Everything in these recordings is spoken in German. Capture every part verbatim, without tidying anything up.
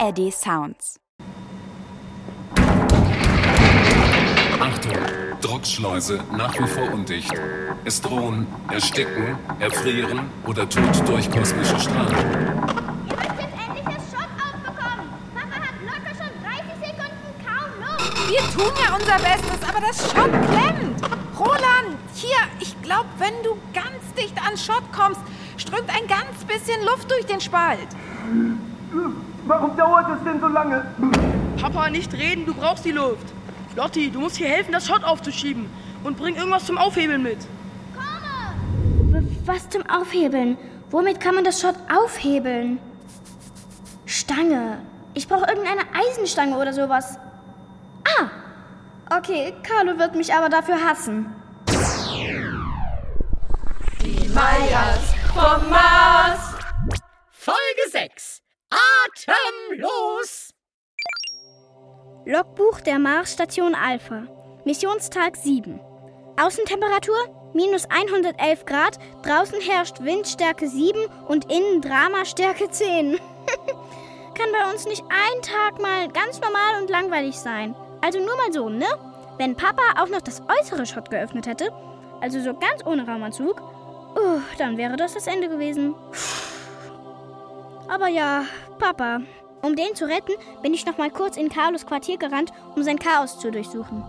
R D Sounds. Achtung, Druckschleuse nach wie vor undicht. Es drohen Ersticken, Erfrieren oder Tod durch kosmische Strahlen. Ihr müsst jetzt endlich das Schott aufbekommen. Papa hat locker schon dreißig Sekunden kaum Luft. Wir tun ja unser Bestes, aber das Schott klemmt. Roland, hier, ich glaube, wenn du ganz dicht an Schott kommst, strömt ein ganz bisschen Luft durch den Spalt. Warum dauert es denn so lange? Papa, nicht reden, du brauchst die Luft. Lotti, du musst hier helfen, das Schott aufzuschieben. Und bring irgendwas zum Aufhebeln mit. W- Was zum Aufhebeln? Womit kann man das Schott aufhebeln? Stange. Ich brauche irgendeine Eisenstange oder sowas. Ah! Okay, Carlo wird mich aber dafür hassen. Die Meyers vom Mars. Folge sechs. Atemlos. Logbuch der Marsstation Alpha. Missionstag sieben. Außentemperatur minus hundertelf Grad, draußen herrscht Windstärke sieben und innen Dramastärke zehn. Kann bei uns nicht ein Tag mal ganz normal und langweilig sein. Also nur mal so, ne? Wenn Papa auch noch das äußere Schott geöffnet hätte, also so ganz ohne Raumanzug, uh, dann wäre das das Ende gewesen. Aber ja, Papa. Um den zu retten, bin ich noch mal kurz in Carlos Quartier gerannt, um sein Chaos zu durchsuchen.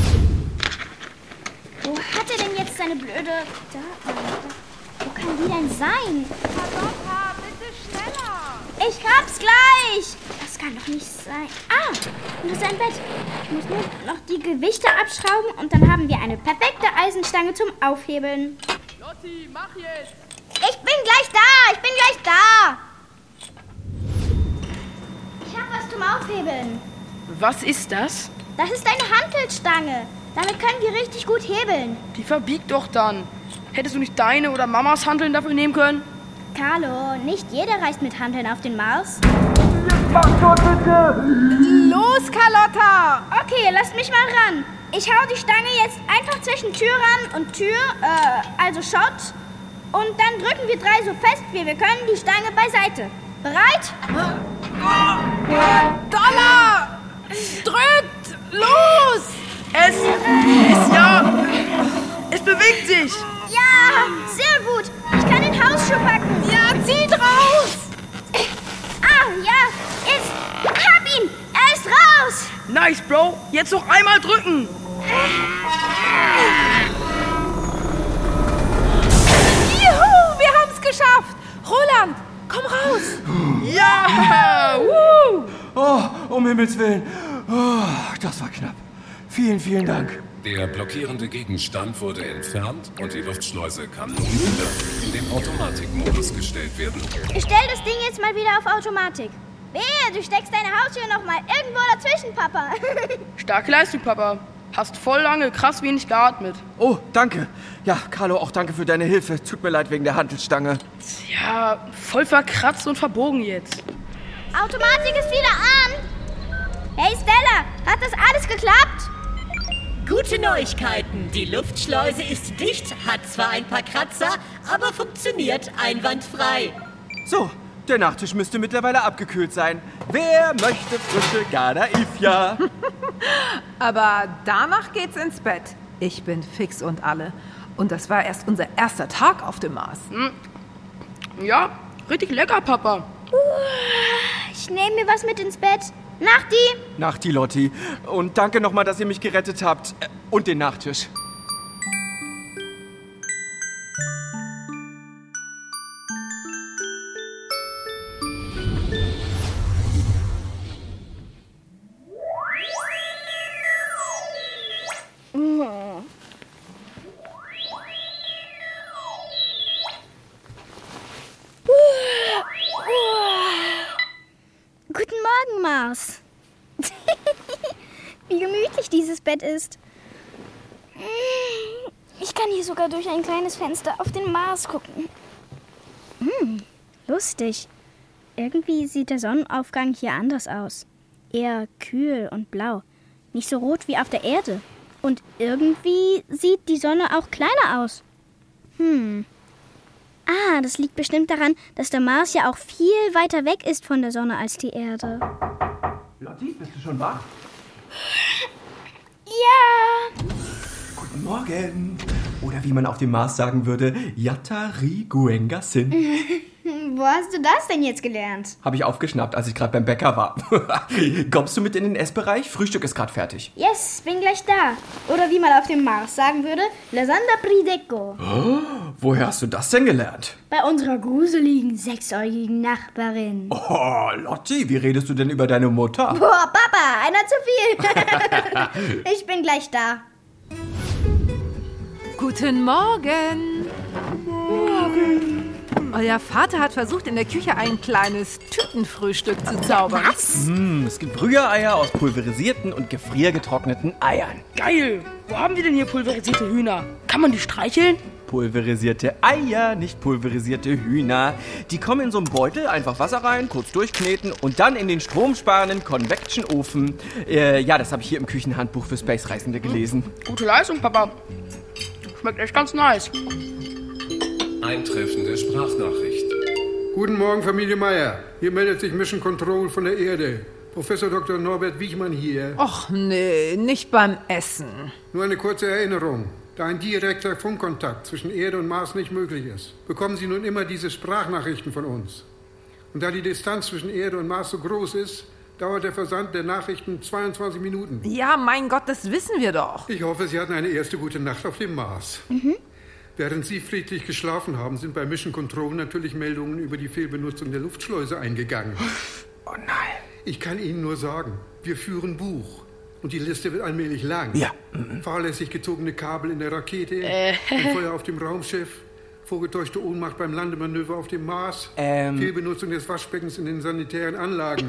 Wo hat er denn jetzt seine blöde... Da, wo kann die denn sein? Carlotta, bitte schneller! Ich hab's gleich! Das kann doch nicht sein. Ah, und das ist ein Bett. Ich muss nur noch die Gewichte abschrauben und dann haben wir eine perfekte Eisenstange zum Aufhebeln. Lotti, mach jetzt! Ich bin gleich da! Ich bin gleich da! Ich hab was zum Aufhebeln. Was ist das? Das ist eine Hantelstange. Damit können wir richtig gut hebeln. Die verbiegt doch dann. Hättest du nicht deine oder Mamas Hanteln dafür nehmen können? Carlo, nicht jeder reist mit Hanteln auf den Mars. Mach schon bitte! Los, Carlotta! Okay, lasst mich mal ran. Ich hau die Stange jetzt einfach zwischen Türrahmen und Tür, äh, also Schott. Und dann drücken wir drei so fest, wie wir können, die Stange beiseite. Bereit? Dollar! Drückt! Los! Es ist ja... Es bewegt sich! Ja, sehr gut. Ich kann den Hausschuh packen. Ja, zieht raus! Ah, ja, ist... Hab ihn! Er ist raus! Nice, Bro! Jetzt noch einmal drücken! Juhu, wir haben's geschafft! Roland, komm raus! Ja! Woo! Oh, um Himmels Willen. Oh, das war knapp. Vielen, vielen Dank. Der blockierende Gegenstand wurde entfernt und die Luftschleuse kann nun wieder in den Automatikmodus gestellt werden. Ich stell das Ding jetzt mal wieder auf Automatik. Wehe, du steckst deine Haustür noch mal irgendwo dazwischen, Papa. Starke Leistung, Papa. Hast voll lange krass wenig geatmet. Oh, danke. Ja, Carlo, auch danke für deine Hilfe. Tut mir leid wegen der Hantelstange. Ja, voll verkratzt und verbogen jetzt. Automatik ist wieder an. Hey Stella, hat das alles geklappt? Gute Neuigkeiten. Die Luftschleuse ist dicht, hat zwar ein paar Kratzer, aber funktioniert einwandfrei. So, der Nachtisch müsste mittlerweile abgekühlt sein. Wer möchte frische Garda Ifja? Aber danach geht's ins Bett. Ich bin fix und alle. Und das war erst unser erster Tag auf dem Mars. Ja, richtig lecker, Papa. Ich nehme mir was mit ins Bett. Nachti! Nachti, Lotti. Und danke nochmal, dass ihr mich gerettet habt. Äh, Und den Nachtisch. Guten Morgen, Mars. Wie gemütlich dieses Bett ist. Ich kann hier sogar durch ein kleines Fenster auf den Mars gucken. Hm, lustig. Irgendwie sieht der Sonnenaufgang hier anders aus. Eher kühl und blau. Nicht so rot wie auf der Erde. Und irgendwie sieht die Sonne auch kleiner aus. Hm. Ah, das liegt bestimmt daran, dass der Mars ja auch viel weiter weg ist von der Sonne als die Erde. Lotti, bist du schon wach? Ja. Guten Morgen. Oder wie man auf dem Mars sagen würde, Yatari Guenga Sin. Wo hast du das denn jetzt gelernt? Habe ich aufgeschnappt, als ich gerade beim Bäcker war. Kommst du mit in den Essbereich? Frühstück ist gerade fertig. Yes, bin gleich da. Oder wie man auf dem Mars sagen würde, Lasanda Prideco. Oh, woher hast du das denn gelernt? Bei unserer gruseligen, sechsäugigen Nachbarin. Oh, Lotti, wie redest du denn über deine Mutter? Boah, Papa, einer zu viel. Ich bin gleich da. Guten Morgen. Morgen. Euer Vater hat versucht, in der Küche ein kleines Tütenfrühstück zu zaubern. Was? Mm, es gibt Rühreier aus pulverisierten und gefriergetrockneten Eiern. Geil! Wo haben wir denn hier pulverisierte Hühner? Kann man die streicheln? Pulverisierte Eier, nicht pulverisierte Hühner. Die kommen in so einen Beutel, einfach Wasser rein, kurz durchkneten und dann in den stromsparenden Convection-Ofen. Äh, ja, das habe ich hier im Küchenhandbuch für Space-Reisende gelesen. Gute Leistung, Papa. Schmeckt echt ganz nice. Eintreffende Sprachnachricht. Guten Morgen, Familie Meier. Hier meldet sich Mission Control von der Erde. Professor Doktor Norbert Wiechmann hier. Och nee, nicht beim Essen. Nur eine kurze Erinnerung. Da ein direkter Funkkontakt zwischen Erde und Mars nicht möglich ist, bekommen Sie nun immer diese Sprachnachrichten von uns. Und da die Distanz zwischen Erde und Mars so groß ist, dauert der Versand der Nachrichten zweiundzwanzig Minuten. Ja, mein Gott, das wissen wir doch. Ich hoffe, Sie hatten eine erste gute Nacht auf dem Mars. Mhm. Während Sie friedlich geschlafen haben, sind bei Mission Control natürlich Meldungen über die Fehlbenutzung der Luftschleuse eingegangen. Oh nein. Ich kann Ihnen nur sagen, wir führen Buch. Und die Liste wird allmählich lang. Ja. Mhm. Fahrlässig gezogene Kabel in der Rakete, Äh. ein Feuer auf dem Raumschiff, vorgetäuschte Ohnmacht beim Landemanöver auf dem Mars, Ähm. Fehlbenutzung des Waschbeckens in den sanitären Anlagen.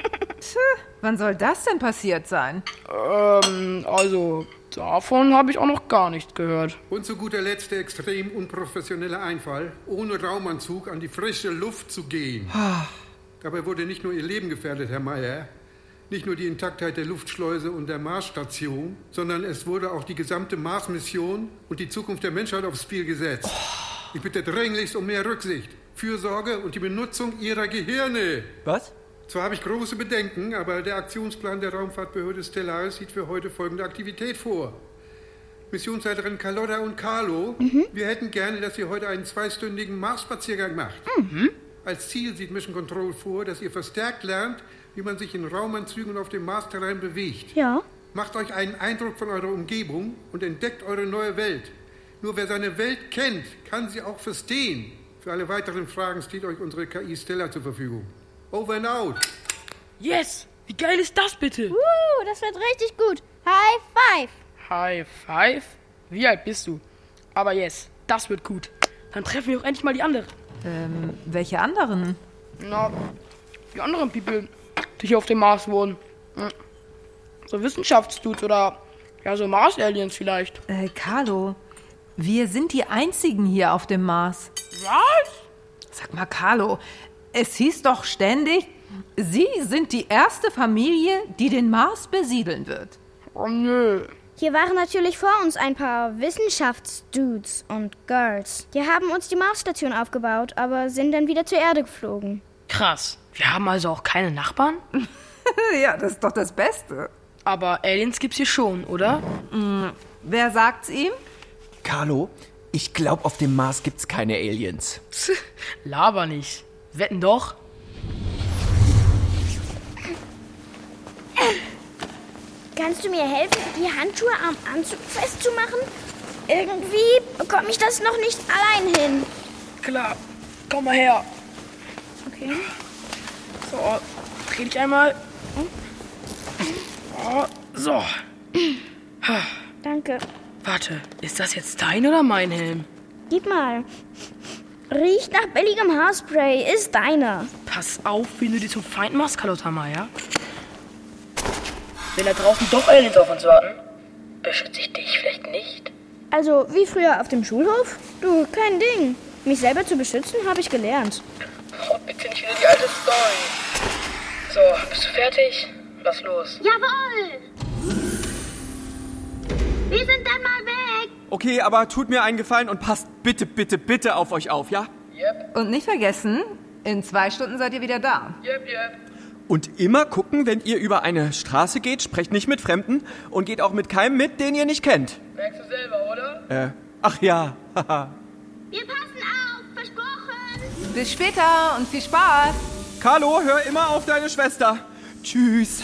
Wann soll das denn passiert sein? Ähm, also, davon habe ich auch noch gar nichts gehört. Und zu guter Letzt der extrem unprofessionelle Einfall, ohne Raumanzug an die frische Luft zu gehen. Dabei wurde nicht nur Ihr Leben gefährdet, Herr Meier, nicht nur die Intaktheit der Luftschleuse und der Marsstation, sondern es wurde auch die gesamte Mars-Mission und die Zukunft der Menschheit aufs Spiel gesetzt. Ich bitte dringlichst um mehr Rücksicht, Fürsorge und die Benutzung Ihrer Gehirne. Was? Zwar habe ich große Bedenken, aber der Aktionsplan der Raumfahrtbehörde Stellaris sieht für heute folgende Aktivität vor. Missionsleiterin Carlotta und Carlo, mhm. wir hätten gerne, dass ihr heute einen zweistündigen Mars-Spaziergang macht. Mhm. Als Ziel sieht Mission Control vor, dass ihr verstärkt lernt, wie man sich in Raumanzügen und auf dem Mars-Terrain bewegt. Ja. Macht euch einen Eindruck von eurer Umgebung und entdeckt eure neue Welt. Nur wer seine Welt kennt, kann sie auch verstehen. Für alle weiteren Fragen steht euch unsere K I Stella zur Verfügung. Over and out. Yes! Wie geil ist das bitte? Uh, das wird richtig gut. High five. High five? Wie alt bist du? Aber yes, das wird gut. Dann treffen wir auch endlich mal die anderen. Ähm, welche anderen? Na, die anderen People, die hier auf dem Mars wohnen. So Wissenschaftsdudes oder ja, so Mars-Aliens vielleicht. Äh, Carlo, wir sind die Einzigen hier auf dem Mars. Was? Sag mal, Carlo, es hieß doch ständig, Sie sind die erste Familie, die den Mars besiedeln wird. Oh nö. Hier waren natürlich vor uns ein paar Wissenschaftsdudes und Girls. Die haben uns die Marsstation aufgebaut, aber sind dann wieder zur Erde geflogen. Krass. Wir haben also auch keine Nachbarn? Ja, das ist doch das Beste. Aber Aliens gibt's hier schon, oder? Mhm. Wer sagt's ihm? Carlo, ich glaube, auf dem Mars gibt's keine Aliens. Laber nicht. Wetten doch. Kannst du mir helfen, die Handschuhe am Anzug festzumachen? Irgendwie bekomme ich das noch nicht allein hin. Klar. Komm mal her. Okay. So, dreh dich einmal. Oh, so. Danke. Warte, ist das jetzt dein oder mein Helm? Gib mal. Riecht nach billigem Haarspray, ist deiner. Pass auf, wenn du dir zum Feind machst, Carlotta Meier. Wenn da draußen doch Aliens auf uns warten, beschütze ich dich vielleicht nicht. Also, wie früher auf dem Schulhof? Du, kein Ding. Mich selber zu beschützen, habe ich gelernt. Oh, bitte nicht wieder die alte Story. So, bist du fertig? Lass los. Jawohl! Wir sind dann mal weg. Okay, aber tut mir einen Gefallen und passt bitte, bitte, bitte auf euch auf, ja? Yep. Und nicht vergessen, in zwei Stunden seid ihr wieder da. Yep, yep. Und immer gucken, wenn ihr über eine Straße geht, sprecht nicht mit Fremden und geht auch mit keinem mit, den ihr nicht kennt. Merkst du selber, oder? Äh, ach ja, haha. Wir passen auf, versprochen. Bis später und viel Spaß. Carlo, hör immer auf deine Schwester. Tschüss.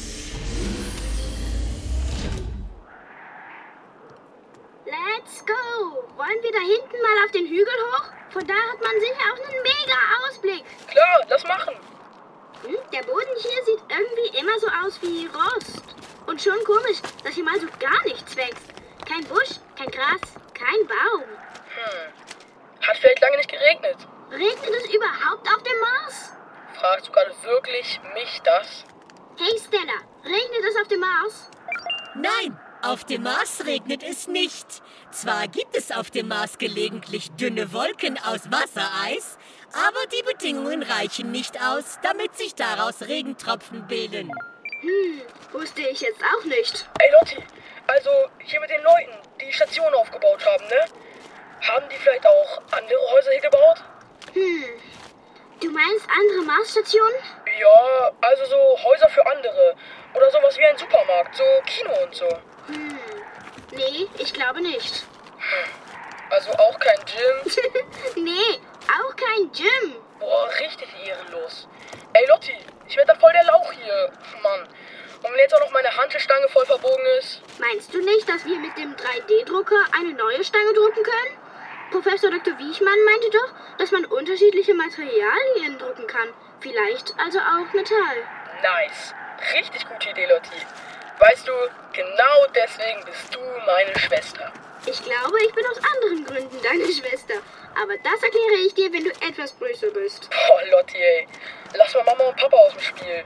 Let's go. Wollen wir da hinten mal auf den Hügel hoch? Von da hat man sicher auch einen mega Ausblick. Klar, lass machen. Hm, der Boden hier sieht irgendwie immer so aus wie Rost. Und schon komisch, dass hier mal so gar nichts wächst. Kein Busch, kein Gras, kein Baum. Hm. Hat vielleicht lange nicht geregnet. Regnet es überhaupt auf dem Mars? Fragst du gerade wirklich mich das? Hey Stella, regnet es auf dem Mars? Nein, auf dem Mars regnet es nicht. Zwar gibt es auf dem Mars gelegentlich dünne Wolken aus Wassereis, aber die Bedingungen reichen nicht aus, damit sich daraus Regentropfen bilden. Hm, wusste ich jetzt auch nicht. Ey Lotti, also hier mit den Leuten, die die Station aufgebaut haben, ne? Haben die vielleicht auch andere Häuser hier gebaut? Hm, du meinst andere Marsstationen? Ja, also so Häuser für andere. Oder sowas wie ein Supermarkt, so Kino und so. Hm, nee, ich glaube nicht. Also auch kein Gym? Nee, auch kein Gym. Boah, richtig ehrenlos. Ey Lotti, ich werd dann voll der Lauch hier. Mann. Und wenn jetzt auch noch meine Hantelstange voll verbogen ist? Meinst du nicht, dass wir mit dem drei D Drucker eine neue Stange drucken können? Professor Doktor Wiechmann meinte doch, dass man unterschiedliche Materialien drucken kann. Vielleicht also auch Metall. Nice. Richtig gute Idee, Lotti. Weißt du, genau deswegen bist du meine Schwester. Ich glaube, ich bin aus anderen Gründen deine Schwester. Aber das erkläre ich dir, wenn du etwas größer bist. Boah, Lotti, ey. Lass mal Mama und Papa aus dem Spiel.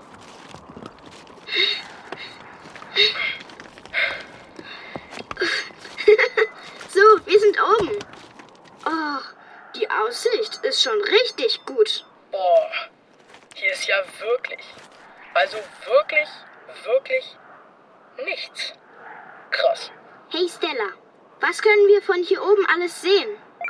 So, wir sind oben. Oh, die Aussicht ist schon richtig gut. Boah, hier ist ja wirklich, also wirklich, wirklich nichts. Krass. Hey Stella, was können wir von hier oben alles sehen?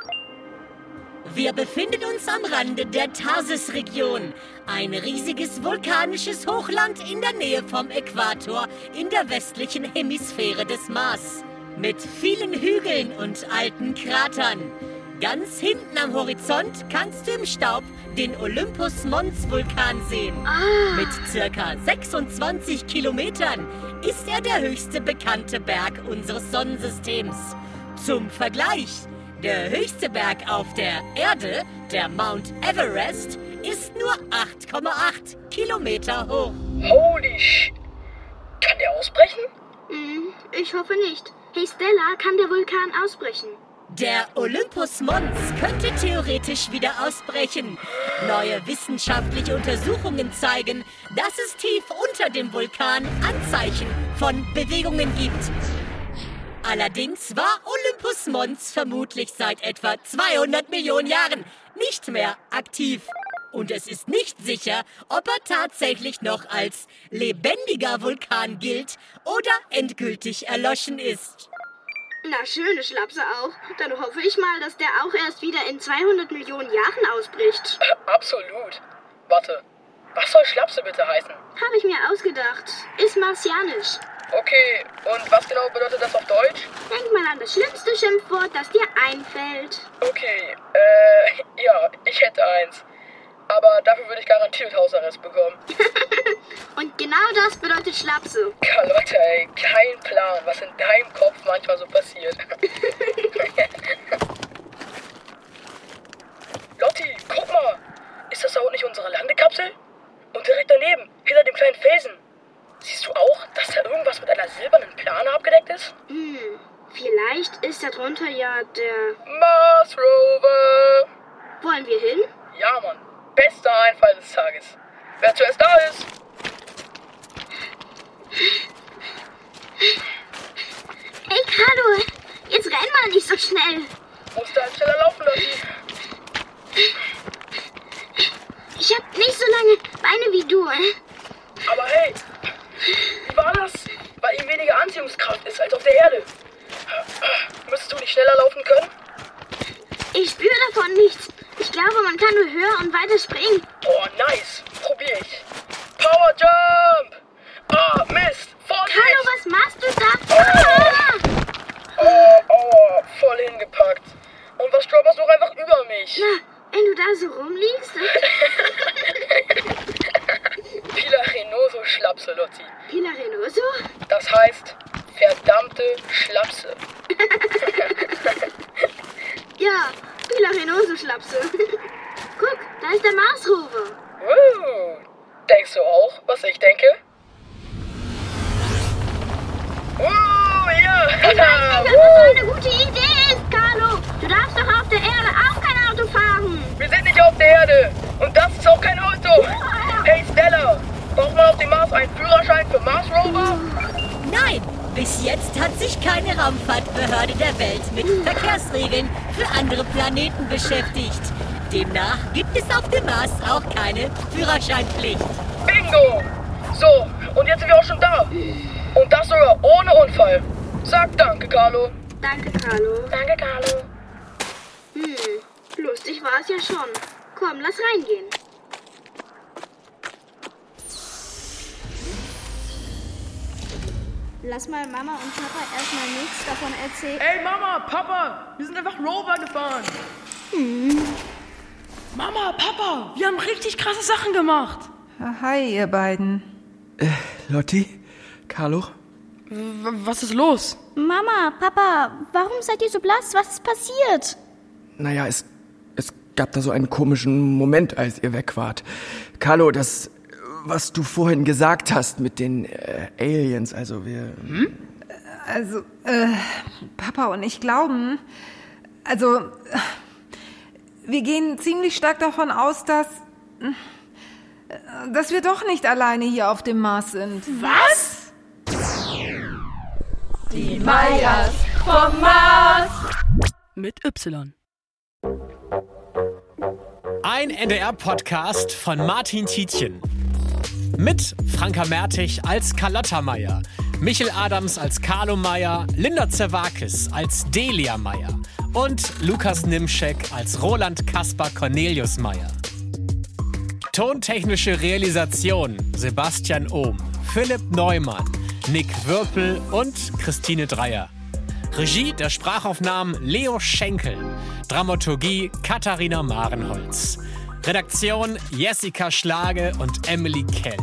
Wir befinden uns am Rande der Tarsis-Region, ein riesiges vulkanisches Hochland in der Nähe vom Äquator in der westlichen Hemisphäre des Mars. Mit vielen Hügeln und alten Kratern. Ganz hinten am Horizont kannst du im Staub den Olympus Mons Vulkan sehen. Ah. Mit circa sechsundzwanzig Kilometern ist er der höchste bekannte Berg unseres Sonnensystems. Zum Vergleich, der höchste Berg auf der Erde, der Mount Everest, ist nur acht Komma acht Kilometer hoch. Holy sh... Kann der ausbrechen? Hm, ich hoffe nicht. Hey Stella, kann der Vulkan ausbrechen? Der Olympus Mons könnte theoretisch wieder ausbrechen. Neue wissenschaftliche Untersuchungen zeigen, dass es tief unter dem Vulkan Anzeichen von Bewegungen gibt. Allerdings war Olympus Mons vermutlich seit etwa zweihundert Millionen Jahren nicht mehr aktiv. Und es ist nicht sicher, ob er tatsächlich noch als lebendiger Vulkan gilt oder endgültig erloschen ist. Na, schöne Schlapse auch. Dann hoffe ich mal, dass der auch erst wieder in zweihundert Millionen Jahren ausbricht. Äh, absolut. Warte, was soll Schlapse bitte heißen? Habe ich mir ausgedacht. Ist martianisch. Okay, und was genau bedeutet das auf Deutsch? Denk mal an das schlimmste Schimpfwort, das dir einfällt. Okay, äh, ja, ich hätte eins. Aber dafür würde ich garantiert Hausarrest bekommen. Und genau das bedeutet Schlapse. Carlotta, ey, kein Plan, was in deinem Kopf manchmal so passiert. Lotti, guck mal. Ist das da unten nicht unsere Landekapsel? Und direkt daneben, hinter dem kleinen Felsen. Siehst du auch, dass da irgendwas mit einer silbernen Plane abgedeckt ist? Hm, vielleicht ist da drunter ja der... Mars Rover. Wollen wir hin? Ja, Mann. Bester Einfall des Tages. Wer zuerst da ist. Hey, Carlo, jetzt renn mal nicht so schnell. Musst du halt schneller laufen, Lotti. Ich hab nicht so lange Beine wie du. Aber hey, wie war das? Weil ihm weniger Anziehungskraft ist als auf der Erde. Müsstest du nicht schneller laufen können? Ich spüre davon nichts. Ich glaube, man kann nur höher und weiter springen. Oh, nice. Probier ich. Power Jump! Ah, Mist! Vorsicht! Carlo, was machst du da? Oh. Oh, oh, voll hingepackt. Und was stolperst du auch einfach über mich? Na, wenn du da so rumliegst. Pilarenoso Schlapse, Lotti. Pilarenoso? Das heißt, verdammte Schlapse. Ja, Pilarenoso Schlapse. Guck, da ist der Mars-Rover. Uh, denkst du auch, was ich denke? Uh, ja! Ich weiß nicht, ob das so eine gute Idee ist, Carlo. Du darfst doch auf der Erde auch kein Auto fahren. Wir sind nicht auf der Erde. Und das ist auch kein Auto. Hey, Stella, braucht man auf dem Mars einen Führerschein für Mars Rover? Nein, bis jetzt hat sich keine Raumfahrtbehörde der Welt mit Verkehrsregeln für andere Planeten beschäftigt. Demnach gibt es auf dem Mars auch keine Führerscheinpflicht. Bingo! So, und jetzt sind wir auch schon da. Und das sogar ohne Unfall. Sag danke, Carlo. Danke, Carlo. Danke, Carlo. Hm, lustig war es ja schon. Komm, lass reingehen. Lass mal Mama und Papa erstmal nichts davon erzählen. Ey, Mama, Papa, wir sind einfach Rover gefahren. Hm. Mama, Papa, wir haben richtig krasse Sachen gemacht. Hi, ihr beiden. Äh, Lotti? Carlo? W- was ist los? Mama, Papa, warum seid ihr so blass? Was ist passiert? Naja, es, es gab da so einen komischen Moment, als ihr weg wart. Carlo, das, was du vorhin gesagt hast mit den äh, Aliens, also wir... Hm? Also, äh, Papa und ich glauben, also, äh, wir gehen ziemlich stark davon aus, dass, äh, dass wir doch nicht alleine hier auf dem Mars sind. Was? Die Mayas vom Mars. Mit Y. Ein N D R-Podcast von Martin Tietjen. Mit Franka Mertig als Carlotta Meyer, Michel Adams als Carlo Meyer, Linda Zerwakis als Delia Meyer und Lukas Nimschek als Roland Kaspar Cornelius Meyer. Tontechnische Realisation Sebastian Ohm, Philipp Neumann, Nick Würpel und Christine Dreier. Regie der Sprachaufnahmen Leo Schenkel. Dramaturgie Katharina Marenholz. Redaktion Jessica Schlage und Emily Kell.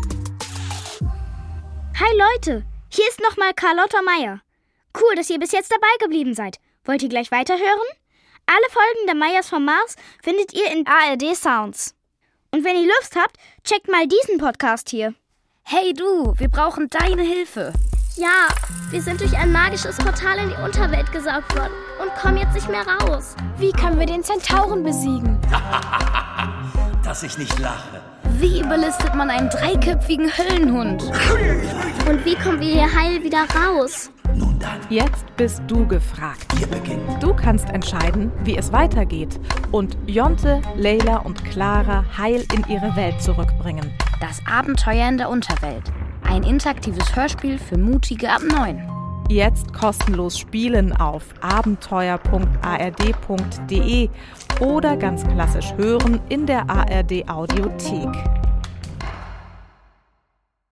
Hi Leute, hier ist nochmal Carlotta Meyer. Cool, dass ihr bis jetzt dabei geblieben seid. Wollt ihr gleich weiterhören? Alle Folgen der Mayas vom Mars findet ihr in A R D Sounds. Und wenn ihr Lust habt, checkt mal diesen Podcast hier. Hey du, wir brauchen deine Hilfe. Ja, wir sind durch ein magisches Portal in die Unterwelt gesaugt worden und kommen jetzt nicht mehr raus. Wie können wir den Zentauren besiegen? Dass ich nicht lache. Wie überlistet man einen dreiköpfigen Höllenhund? Und wie kommen wir hier heil wieder raus? Nun dann. Jetzt bist du gefragt. Wir beginnen. Du kannst entscheiden, wie es weitergeht und Jonte, Leila und Clara heil in ihre Welt zurückbringen. Das Abenteuer in der Unterwelt. Ein interaktives Hörspiel für Mutige ab neun. Jetzt kostenlos spielen auf abenteuer punkt a r d punkt d e oder ganz klassisch hören in der A R D Audiothek.